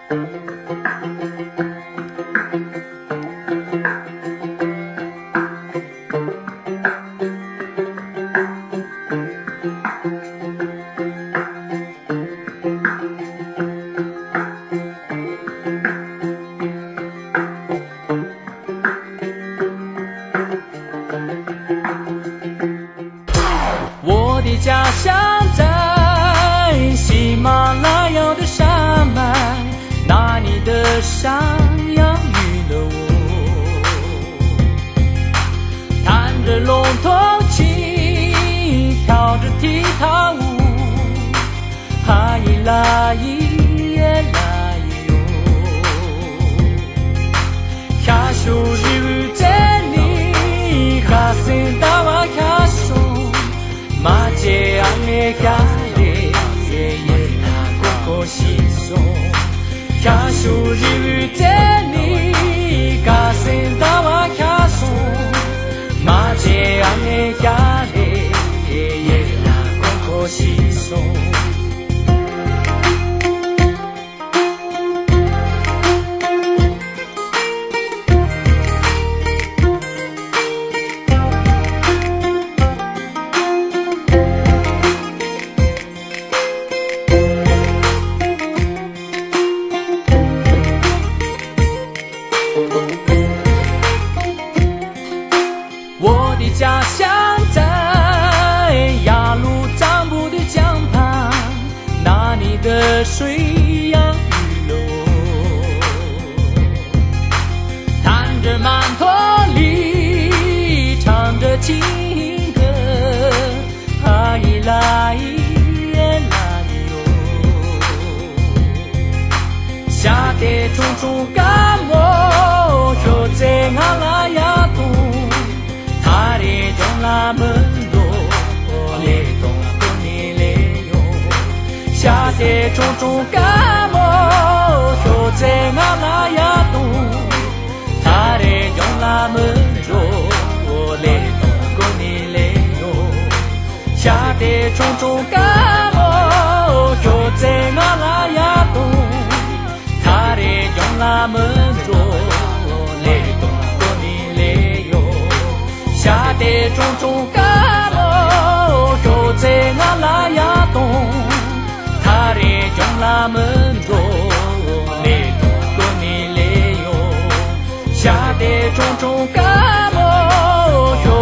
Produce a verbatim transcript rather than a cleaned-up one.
我的家乡在喜马拉雅的山脉，那里的山养育了我，弹着龙头琴，跳着踢踏舞，哈咿啦咿耶啦咿哟，卡修日在你哈森达瓦卡修。马杰阿内卡雷耶耶那哥哥西松，卡修日在你卡森达瓦卡松，马杰阿内卡雷耶耶那哥哥西松。我的家乡在雅鲁藏布的江畔，那里的水养育了我，弹着曼陀里，唱着情歌，哈咿啦咿耶啦咿哟，夏天种种甘莫，就在阿拉亚东。阿里中拉门罗，雷东多尼雷哟，夏天种种甘莫，就在阿拉亚东。阿里中拉门罗，雷东多尼雷哟，夏天种种甘莫，就在阿拉亚东。阿里中拉门罗，雷东多尼雷哟。夏天种种甘莫，就在阿拉亚东。他的中拉门罗，雷东多尼雷哟。夏天种种甘莫。